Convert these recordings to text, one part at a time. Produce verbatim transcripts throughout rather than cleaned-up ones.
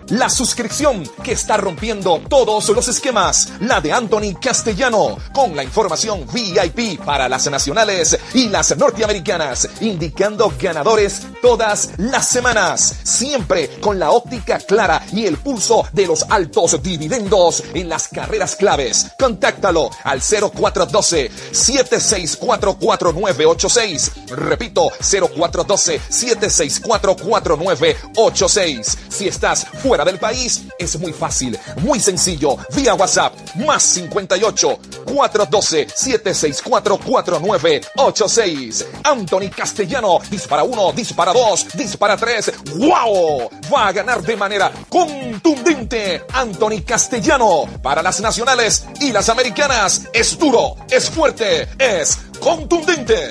La suscripción que está rompiendo todos los esquemas, la de Anthony Castellano, con la información V I P para las nacionales y las norteamericanas, indicando ganadores todas las semanas, siempre con la óptica clara y el pulso de los altos dividendos en las carreras claves. Contáctalo al cero cuatro uno dos, siete seis cuatro, cuatro nueve ocho seis. Repito, cero cuatro uno dos, siete seis cuatro, cuatro nueve ocho seis. Si estás fuera del país, es muy fácil, muy sencillo, vía WhatsApp, más cincuenta y ocho, cuatro uno dos, siete seis cuatro, cuatro nueve ocho seis. Anthony Castellano, dispara uno, dispara dos, dispara tres. ¡Wow! Va a ganar de manera contundente. Anthony Castellano, para las nacionales y las americanas, es duro, es fuerte, es contundente.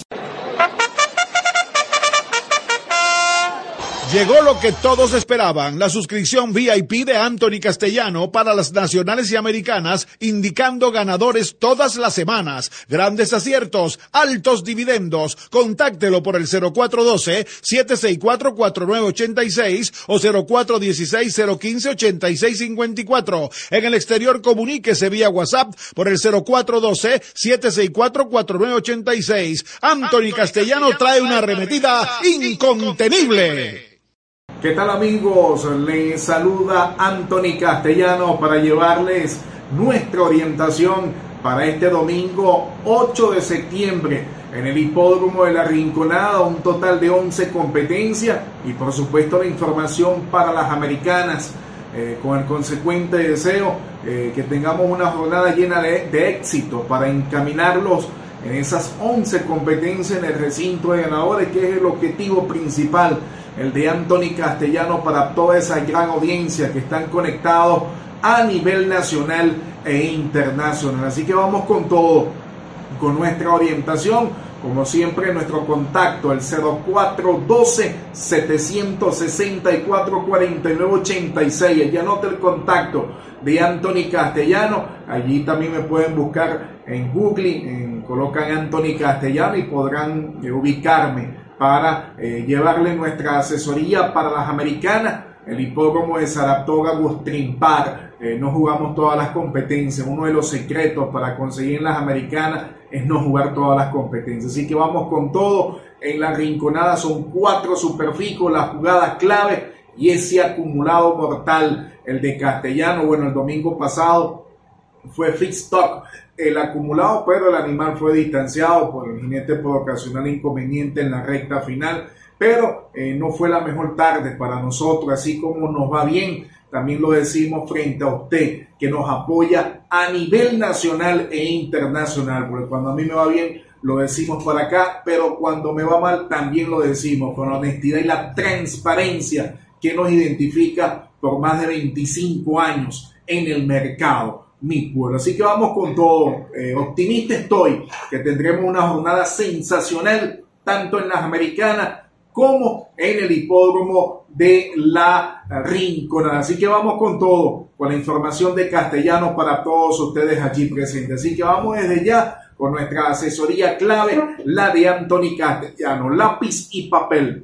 Llegó lo que todos esperaban, la suscripción V I P de Anthony Castellano para las nacionales y americanas, indicando ganadores todas las semanas, grandes aciertos, altos dividendos. Contáctelo por el cero cuatro uno dos, siete seis cuatro, cuatro nueve ocho seis o cero cuatro uno seis, cero uno cinco, ocho seis cinco cuatro. En el exterior, comuníquese vía WhatsApp por el cero cuatro uno dos, siete seis cuatro, cuatro nueve ocho seis. Anthony Castellano trae una arremetida incontenible. ¿Qué tal, amigos? Les saluda Anthony Castellano para llevarles nuestra orientación para este domingo ocho de septiembre en el Hipódromo de la Rinconada, un total de once competencias y por supuesto la información para las americanas, eh, con el consecuente deseo eh, que tengamos una jornada llena de, de éxito para encaminarlos en esas once competencias en el recinto de ganadores, que es el objetivo principal, el de Anthony Castellano, para toda esa gran audiencia que están conectados a nivel nacional e internacional. Así que vamos con todo, con nuestra orientación, como siempre nuestro contacto, el cero cuatro uno dos, siete seis cuatro, cuatro nueve ocho seis. Ya anota el contacto de Anthony Castellano, allí también me pueden buscar en Google, en, colocan Anthony Castellano y podrán eh, ubicarme para eh, llevarle nuestra asesoría para las americanas. El hipódromo de Saratoga Gulfstream Park, eh, no jugamos todas las competencias. Uno de los secretos para conseguir las americanas es no jugar todas las competencias. Así que vamos con todo. En la Rinconada son cuatro superficos, las jugadas clave y ese acumulado mortal, el de Castellano. Bueno, el domingo pasado fue fixed stock el acumulado, pero el animal fue distanciado por el jinete por ocasionar inconveniente en la recta final, pero eh, no fue la mejor tarde para nosotros. Así como nos va bien, también lo decimos frente a usted que nos apoya a nivel nacional e internacional, porque cuando a mí me va bien lo decimos por acá, pero cuando me va mal también lo decimos, con la honestidad y la transparencia que nos identifica por más de veinticinco años en el mercado, mi pueblo. Así que vamos con todo. Eh, optimista estoy que tendremos una jornada sensacional tanto en las americanas como en el hipódromo de la Rinconada. Así que vamos con todo, con la información de Castellano para todos ustedes allí presentes. Así que vamos desde ya con nuestra asesoría clave, la de Anthony Castellano. Lápiz y papel.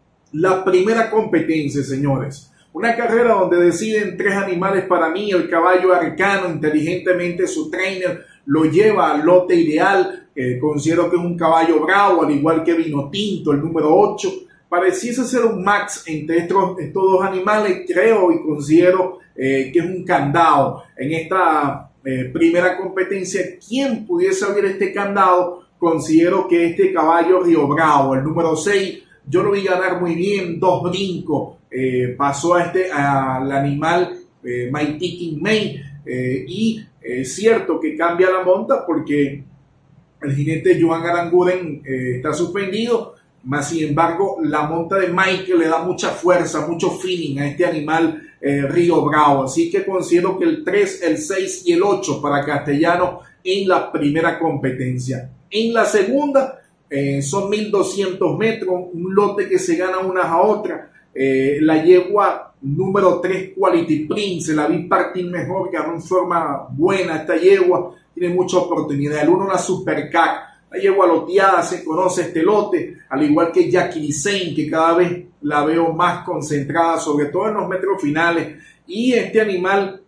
La primera competencia, señores. Una carrera donde deciden tres animales para mí. El caballo Arcano, inteligentemente su trainer lo lleva al lote ideal. Eh, considero que es un caballo bravo, al igual que Vino Tinto, el número ocho. Pareciese ser un max entre estos, estos dos animales. Creo y considero eh, que es un candado. En esta eh, primera competencia, ¿quién pudiese abrir este candado? Considero que este caballo Río Bravo, el número seis, yo lo vi ganar muy bien, dos brincos. Eh, pasó a este al animal eh, My Ticking Main, eh, y es cierto que cambia la monta porque el jinete Joan Aranguren eh, está suspendido, más sin embargo la monta de Mike le da mucha fuerza, mucho feeling a este animal eh, Río Bravo. Así que considero que el tres, el seis y el ocho para Castellano en la primera competencia. En la segunda eh, son mil doscientos metros, un lote que se gana unas a otras. Eh, la yegua número tres, Quality Prince, la vi partir mejor, ganó en forma buena esta yegua, tiene mucha oportunidad. El uno, la Supercat, La yegua loteada, se conoce este lote, al igual que Jackie Saint, que cada vez la veo más concentrada, sobre todo en los metros finales. Y este animal,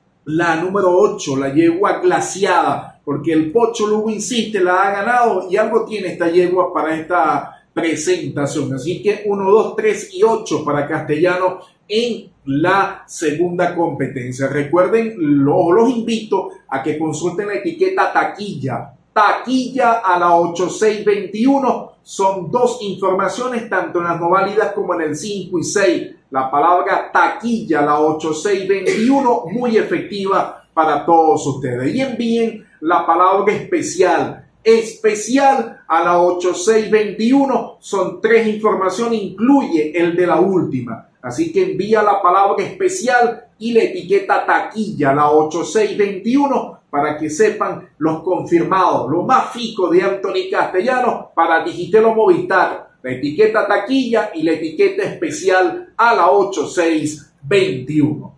la número ocho, la yegua glaciada, porque el Pocho Lugo insiste, la ha ganado y algo tiene esta yegua para esta presentación. Así que uno, dos, tres y ocho para Castellano en la segunda competencia. Recuerden, lo, los invito a que consulten la etiqueta taquilla. Taquilla a la ocho seis veintiuno. Son dos informaciones, tanto en las no válidas como en el cinco y seis. La palabra taquilla a la ocho seis veintiuno, muy efectiva para todos ustedes. Y envíen la palabra especial. Especial a la ocho seis veintiuno. Son tres informaciones, incluye el de la última. Así que envía la palabra especial y la etiqueta taquilla, la ocho seis veintiuno, para que sepan los confirmados, lo más fico de Anthony Castellano para Digitel o Movistar. La etiqueta taquilla y la etiqueta especial a la ocho seis veintiuno.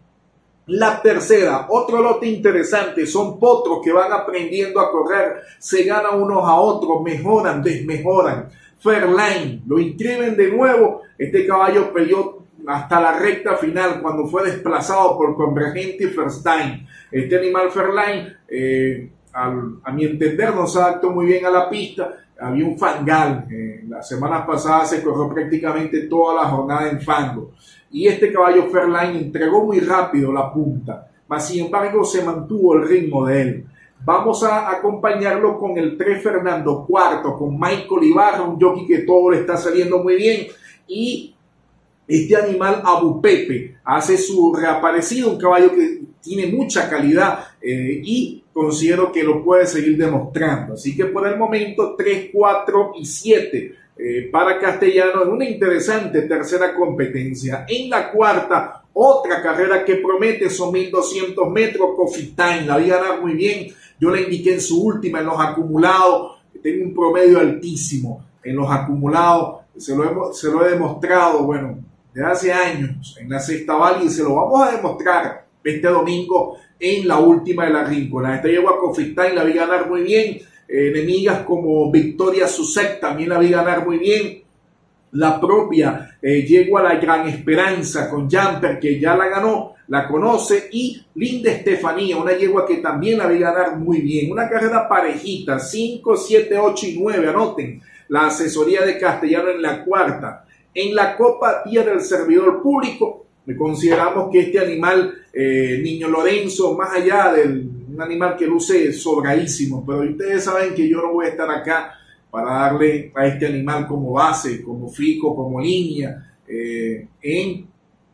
La tercera, otro lote interesante, son potros que van aprendiendo a correr, se ganan unos a otros, mejoran, desmejoran. Fairline, lo inscriben de nuevo, este caballo peleó hasta la recta final cuando fue desplazado por Convergente y First Time. Este animal Fairline, eh, al, a mi entender, no se adaptó muy bien a la pista. Había un fangal, eh, la semana pasada se corrió prácticamente toda la jornada en fango. Y este caballo Fairline entregó muy rápido la punta, mas sin embargo se mantuvo el ritmo de él. Vamos a acompañarlo con el tres Fernando cuarto, con Michael Ibarra, un jockey que todo le está saliendo muy bien. Y este animal Abu Pepe hace su reaparecido, un caballo que tiene mucha calidad eh, y considero que lo puede seguir demostrando. Así que por el momento tres, cuatro y siete eh, para Castellano en una interesante tercera competencia. En la cuarta, otra carrera que promete, son mil doscientos metros, Coffee Time, la vi ganar muy bien. Yo la indiqué en su última, en los acumulados, tengo un promedio altísimo en los acumulados, se lo he, se lo he demostrado, bueno, de hace años en la sexta válida, y se lo vamos a demostrar este domingo en la última de la Rincola. Esta yegua Coffee Time la vi ganar muy bien, eh, enemigas como Victoria Susek también la vi ganar muy bien, la propia eh, yegua La Gran Esperanza con Jumper, que ya la ganó, la conoce, y Linda Estefanía, una yegua que también la vi ganar muy bien. Una carrera parejita, cinco, siete, ocho y nueve, anoten la asesoría de Castellano en la cuarta. En la Copa Día del Servidor Público, consideramos que este animal, eh, Niño Lorenzo, más allá de un animal que luce sobradísimo, pero ustedes saben que yo no voy a estar acá para darle a este animal como base, como fico, como línea, eh, en,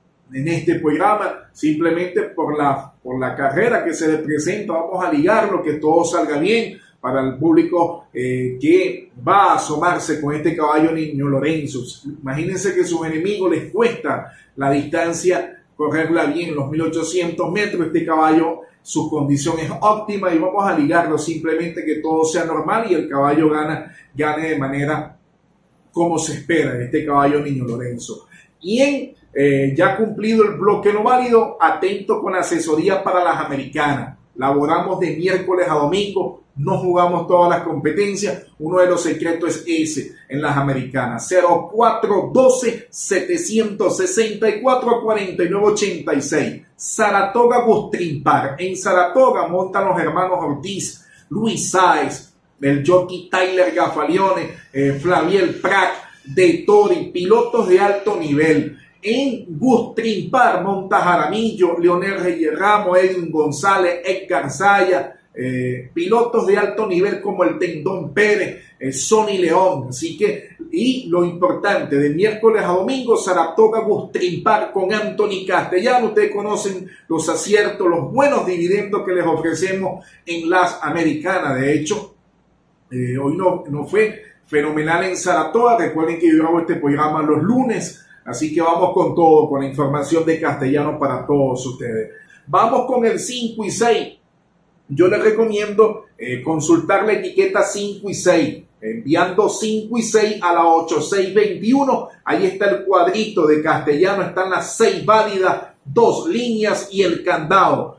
en este programa, simplemente por la, por la carrera que se le presenta. Vamos a ligarlo, que todo salga bien para el público eh, que va a asomarse con este caballo Niño Lorenzo. Imagínense que sus enemigos les cuesta la distancia correrla bien, los mil ochocientos metros. Este caballo, su condición es óptima y vamos a ligarlo, simplemente que todo sea normal y el caballo gana, gane de manera como se espera de este caballo Niño Lorenzo. Y en eh, ya cumplido el bloque no válido, atento con asesoría para las americanas. Laboramos de miércoles a domingo, no jugamos todas las competencias. Uno de los secretos es ese en las americanas. cero cuatro doce, setecientos sesenta y cuatro, cuarenta y nueve ochenta y seis. Saratoga Gustrimpar. En Saratoga montan los hermanos Ortiz, Luis Sáez, el jockey Tyler Gafalione, eh, Flaviel Prat, De Tori, pilotos de alto nivel. En Gustrimpar monta Jaramillo, Leonel Reyes Ramos, Edwin González, Edgar Zaya, eh, pilotos de alto nivel como el Tendón Pérez, eh, Sonny León. Así que, y lo importante, de miércoles a domingo, Saratoga Gustrimpar con Anthony Castellano. Ustedes conocen los aciertos, los buenos dividendos que les ofrecemos en las americanas. De hecho, eh, hoy no, no fue fenomenal en Saratoga. Recuerden que yo hago este programa los lunes. Así que vamos con todo, con la información de Castellano para todos ustedes. Vamos con el cinco y seis. Yo les recomiendo eh, consultar la etiqueta cinco y seis. Enviando cinco y seis a la ocho seis veintiuno. Ahí está el cuadrito de Castellano. Están las seis válidas, dos líneas y el candado.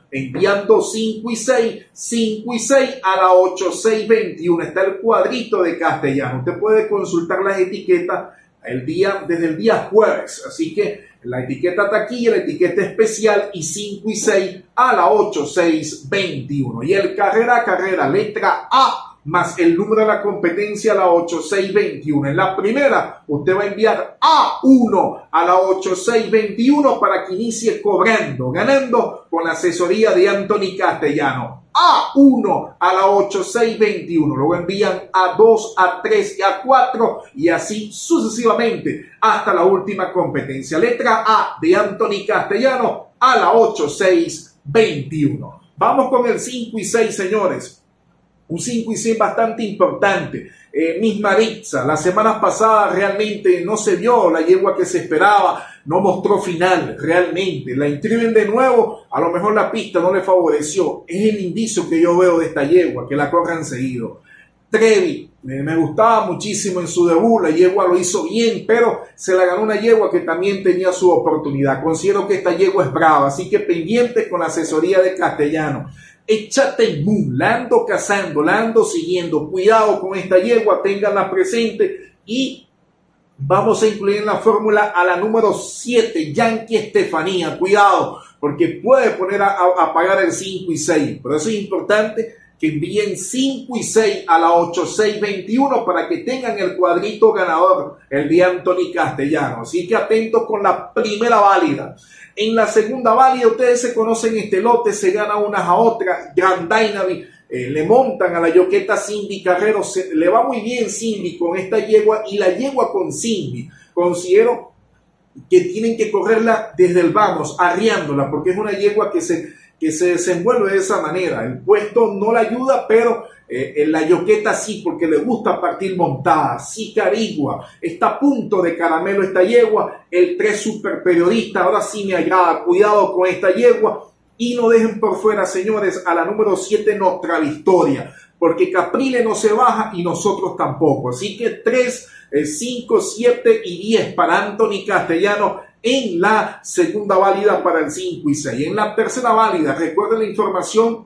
enviando cinco y seis, cinco y seis a la ocho seis veintiuno. Está el cuadrito de Castellano. Usted puede consultar las etiquetas el día, desde el día jueves. Así que la etiqueta taquilla, la etiqueta especial y cinco y seis a la ocho seis veintiuno. Y el carrera, carrera, letra A más el número de la competencia, la ocho seis veintiuno. En la primera, usted va a enviar A uno a la ocho seis veintiuno para que inicie cobrando, ganando con la asesoría de Anthony Castellano. A uno a la ocho seis veintiuno. Luego envían A dos, A tres y A cuatro y así sucesivamente hasta la última competencia. Letra A de Anthony Castellano a la ocho seis veintiuno. Vamos con el cinco y seis, señores. Un cinco y seis bastante importante. Eh, Miss Maritza, la semana pasada realmente no se vio la yegua que se esperaba, no mostró final realmente. La inscriben de nuevo, a lo mejor la pista no le favoreció. Es el indicio que yo veo de esta yegua, que la corran seguido. Trevi, eh, me gustaba muchísimo en su debut, la yegua lo hizo bien, pero se la ganó una yegua que también tenía su oportunidad. Considero que esta yegua es brava, así que pendientes con la asesoría de Castellano. Échate boom, la ando cazando, la ando siguiendo. Cuidado con esta yegua, ténganla presente y vamos a incluir en la fórmula a la número siete, Yankee Estefanía. Cuidado, porque puede poner a, a, a pagar el cinco y seis. Por eso es importante que envíen cinco y seis a la ocho seis veintiuno para que tengan el cuadrito ganador, el de Anthony Castellano. Así que atentos con la primera válida. En la segunda válida, ustedes se conocen este lote, se gana unas a otras. Grand Dynamic, eh, le montan a la yoqueta Cindy Carrero, se, le va muy bien Cindy con esta yegua y la yegua con Cindy. Considero que tienen que correrla desde el vamos, arriándola, porque es una yegua que se, que se desenvuelve de esa manera. El puesto no la ayuda, pero eh, en la yoqueta sí, porque le gusta partir montada. Sí, Carigua, está a punto de caramelo esta yegua. El tres super periodista, ahora sí me agrada. Cuidado con esta yegua. Y no dejen por fuera, señores, a la número siete, Nuestra Victoria, porque Caprile no se baja y nosotros tampoco. Así que tres, cinco, siete y diez para Anthony Castellano en la segunda válida para el cinco y seis. En la tercera válida, recuerden la información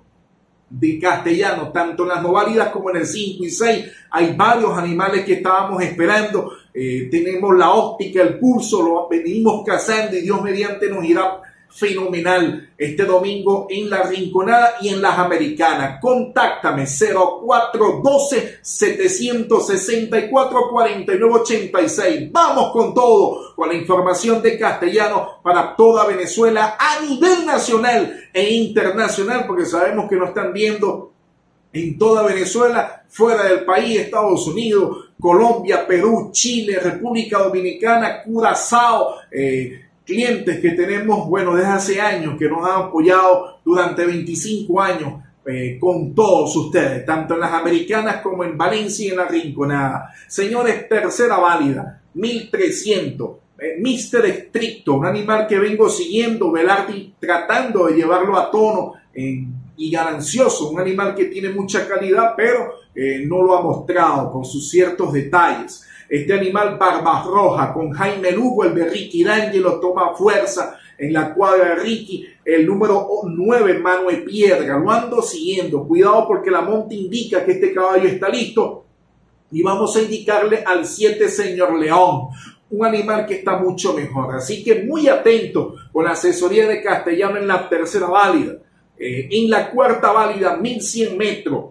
de Castellano, tanto en las no válidas como en el cinco y seis, hay varios animales que estábamos esperando. Eh, tenemos la óptica, el pulso, lo venimos cazando y Dios mediante nos irá fenomenal este domingo en la Rinconada y en las Americanas. Contáctame cero cuatro uno dos, siete seis cuatro, cuatro nueve ocho seis. Vamos con todo, con la información de Castellano para toda Venezuela a nivel nacional e internacional, porque sabemos que nos están viendo en toda Venezuela, fuera del país, Estados Unidos, Colombia, Perú, Chile, República Dominicana, Curazao, eh, clientes que tenemos, bueno, desde hace años, que nos han apoyado durante veinticinco años eh, con todos ustedes, tanto en las Americanas como en Valencia y en la Rinconada. Señores, tercera válida, mil trescientos, eh, míster Estricto, un animal que vengo siguiendo, Velardi tratando de llevarlo a tono eh, y ganancioso, un animal que tiene mucha calidad, pero eh, no lo ha mostrado con sus ciertos detalles. Este animal Barba Roja con Jaime Lugo, el de Ricky D'Angelo, toma fuerza en la cuadra de Ricky. El número nueve, Manuel Piedra, lo ando siguiendo. Cuidado porque la monta indica que este caballo está listo. Y vamos a indicarle al siete, Señor León, un animal que está mucho mejor. Así que muy atento con la asesoría de Castellano en la tercera válida. Eh, en la cuarta válida, mil cien metros.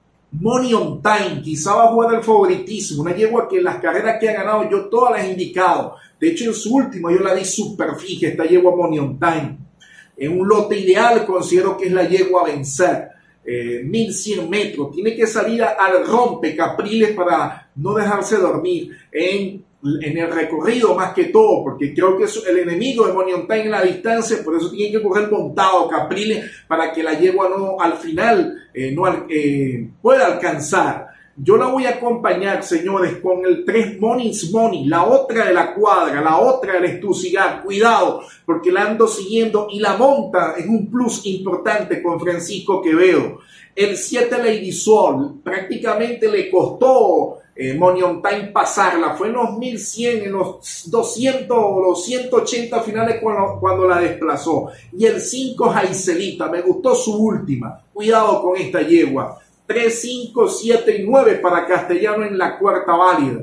Money on Time, quizá va a jugar el favoritismo, una yegua que en las carreras que ha ganado yo todas las he indicado. De hecho, en su último yo la di super fija, esta yegua Money on Time. En un lote ideal considero que es la yegua a vencer. Eh, mil cien metros, tiene que salir al rompe Capriles para no dejarse dormir en, en el recorrido más que todo, porque creo que es el enemigo de Money on Time en la distancia, por eso tiene que correr montado Capriles para que la yegua no al final eh, no eh, pueda alcanzar. Yo la voy a acompañar, señores, con el tres Money's Money, la otra de la cuadra, la otra del Estucigar. Cuidado, porque la ando siguiendo y la monta es un plus importante con Francisco Quevedo. El siete Lady Sol prácticamente le costó eh, Money on Time pasarla. Fue en los mil cien, en los doscientos o los ciento ochenta finales cuando, cuando la desplazó. Y el cinco Jaiselita, me gustó su última. Cuidado con esta yegua. tres, cinco, siete y nueve para Castellano en la cuarta válida.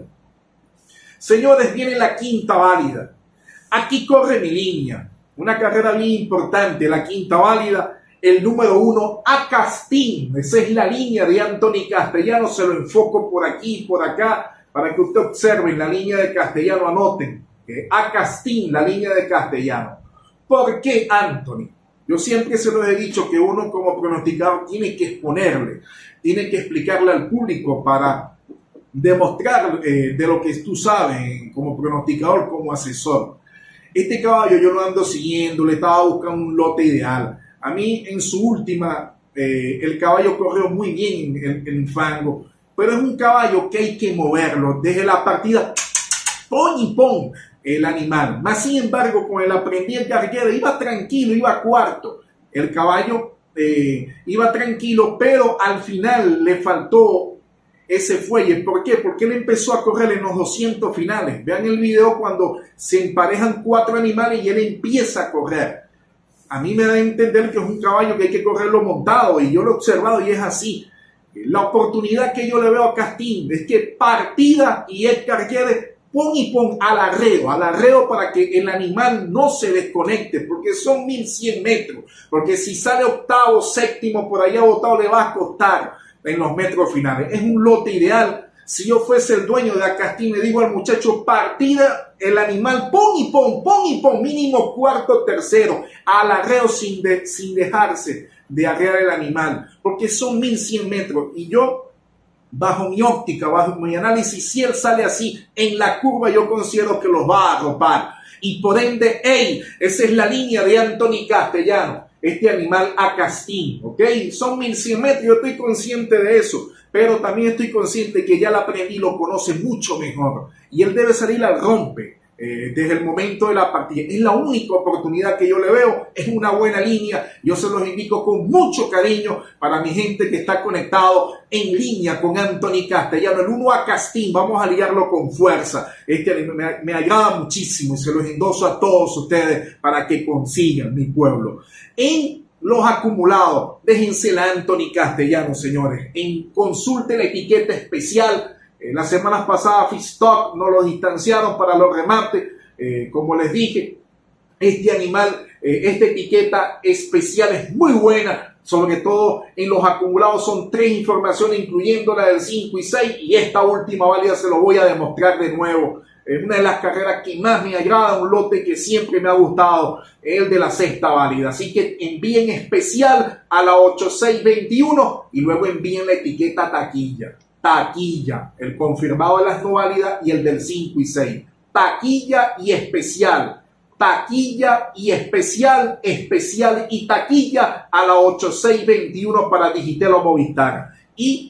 Señores, viene la quinta válida. Aquí corre mi línea. Una carrera bien importante, la quinta válida. El número uno, Acastín. Esa es la línea de Anthony Castellano. Se lo enfoco por aquí y por acá para que usted observe la línea de Castellano. Anoten. Eh, Acastín, la línea de Castellano. ¿Por qué Anthony? Yo siempre se lo he dicho que uno como pronosticador tiene que exponerle, tiene que explicarle al público para demostrar eh, de lo que tú sabes como pronosticador, como asesor. Este caballo yo lo ando siguiendo, le estaba buscando un lote ideal. A mí en su última, eh, el caballo corrió muy bien en, en fango, pero es un caballo que hay que moverlo. Desde la partida, pon y pon el animal. Más sin embargo, con el aprendiz carguero, iba tranquilo, iba cuarto. El caballo eh, iba tranquilo, pero al final le faltó ese fuelle. ¿Por qué? Porque él empezó a correr en los doscientos finales. Vean el video cuando se emparejan cuatro animales y él empieza a correr. A mí me da a entender que es un caballo que hay que correrlo montado, y yo lo he observado y es así. La oportunidad que yo le veo a Castín es que partida y Edgar Guedes pon y pon al arreo, al arreo para que el animal no se desconecte, porque son mil cien metros, porque si sale octavo, séptimo, por allá botado le va a costar en los metros finales. Es un lote ideal. Si yo fuese el dueño de Acastín, le digo al muchacho, partida, el animal, pon y pon, pon y pon, mínimo cuarto, tercero, al arreo sin, de, sin dejarse de arrear el animal, porque son mil cien metros, y yo, bajo mi óptica, bajo mi análisis, si él sale así en la curva, yo considero que los va a arropar, y por ende, hey, esa es la línea de Anthony Castellano, este animal Acastín, ¿ok? Son mil cien metros, yo estoy consciente de eso, pero también estoy consciente que ya la aprendí, lo conoce mucho mejor, y él debe salir al rompe eh, desde el momento de la partida. Es la única oportunidad que yo le veo, es una buena línea, yo se los indico con mucho cariño para mi gente que está conectado en línea con Anthony Castellano, el uno Acastín, vamos a ligarlo con fuerza. Este me, me agrada muchísimo y se los endoso a todos ustedes para que consigan, mi pueblo. En los acumulados, déjense la Anthony Castellano, señores. En consulte la etiqueta especial. Eh, las semanas pasadas, Fistock no lo distanciaron para los remates. Eh, como les dije, este animal, eh, esta etiqueta especial es muy buena. Sobre todo en los acumulados son tres informaciones, incluyendo la del cinco y seis. Y esta última válida se lo voy a demostrar de nuevo. Es una de las carreras que más me agrada, un lote que siempre me ha gustado, el de la sexta válida. Así que envíen especial a la ocho seis veintiuno y luego envíen la etiqueta taquilla. Taquilla, el confirmado de las no válidas y el del cinco y seis. Taquilla y especial. Taquilla y especial, especial y taquilla a la ocho seis veintiuno para Digitel o Movistar. Y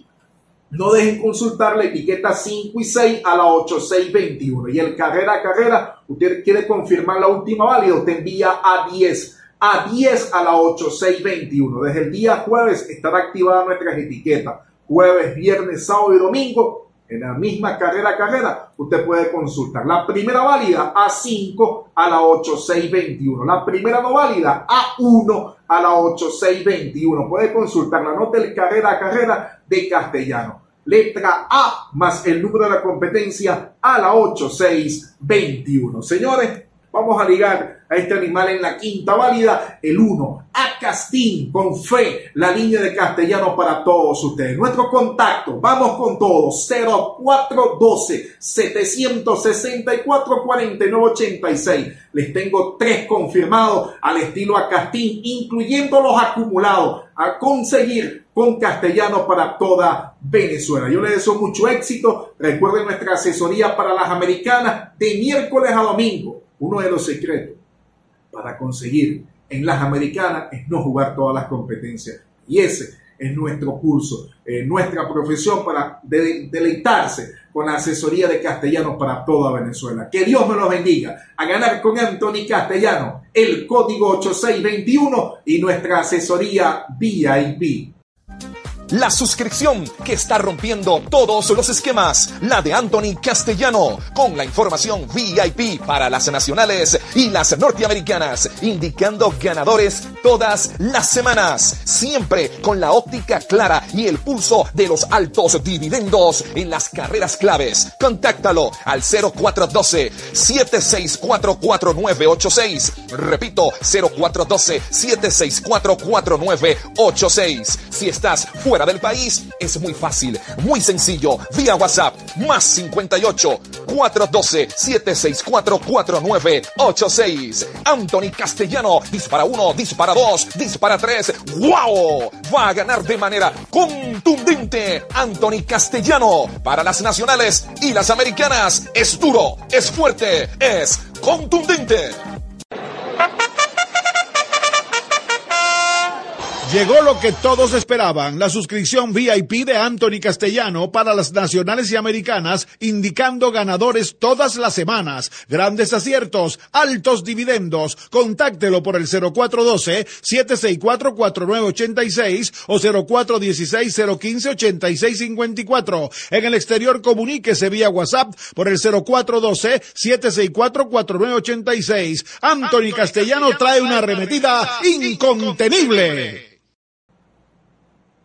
no dejen consultar la etiqueta cinco y seis a la ocho seis veintiuno. Y el carrera a carrera, usted quiere confirmar la última válida, usted envía a diez. A diez a la ocho seis veintiuno. Desde el día jueves estará activada nuestras etiquetas. Jueves, viernes, sábado y domingo, en la misma carrera a carrera, usted puede consultar. La primera válida a cinco a la ocho seis veintiuno. La primera no válida a uno a la ocho seis veintiuno. Puede consultar la nota del carrera a carrera de Castellano. Letra A más el número de la competencia a la ocho seis veintiuno. Señores, vamos a ligar a este animal en la quinta válida, el uno, Acastín, con fe, la línea de Castellano para todos ustedes. Nuestro contacto, vamos con todos, cero cuatro uno dos, siete seis cuatro, cuatro nueve ocho seis. Les tengo tres confirmados al estilo Acastín, incluyendo los acumulados, a conseguir con Castellano para toda Venezuela. Yo les deseo mucho éxito. Recuerden nuestra asesoría para las americanas de miércoles a domingo. Uno de los secretos para conseguir en las americanas es no jugar todas las competencias. Y ese es nuestro curso, eh, nuestra profesión para de, deleitarse con la asesoría de Castellano para toda Venezuela. Que Dios me los bendiga. A ganar con Anthony Castellano, el código ocho seis veintiuno y nuestra asesoría V I P. La suscripción que está rompiendo todos los esquemas, la de Anthony Castellano, con la información V I P para las nacionales y las norteamericanas, indicando ganadores todas las semanas, siempre con la óptica clara y el pulso de los altos dividendos en las carreras claves. Contáctalo al cero cuatro uno dos, siete seis cuatro, cuatro nueve ocho seis. Repito, cero cuatro uno dos, siete seis cuatro, cuatro nueve ocho seis. Si estás fuera del país, es muy fácil, muy sencillo, vía WhatsApp, más cincuenta y ocho, cuatro uno dos, siete seis cuatro, cuatro nueve ocho seis. Anthony Castellano, dispara uno, dispara dos, dispara tres. ¡Wow! Va a ganar de manera contundente. Anthony Castellano, para las nacionales y las americanas, es duro, es fuerte, es contundente. Llegó lo que todos esperaban, la suscripción V I P de Anthony Castellano para las nacionales y americanas, indicando ganadores todas las semanas, grandes aciertos, altos dividendos. Contáctelo por el cero cuatro uno dos, siete seis cuatro, cuatro nueve ocho seis o cero cuatro uno seis, cero uno cinco, ocho seis cinco cuatro. En el exterior, comuníquese vía WhatsApp por el cero cuatro uno dos, siete seis cuatro, cuatro nueve ocho seis. Anthony Castellano trae una arremetida incontenible.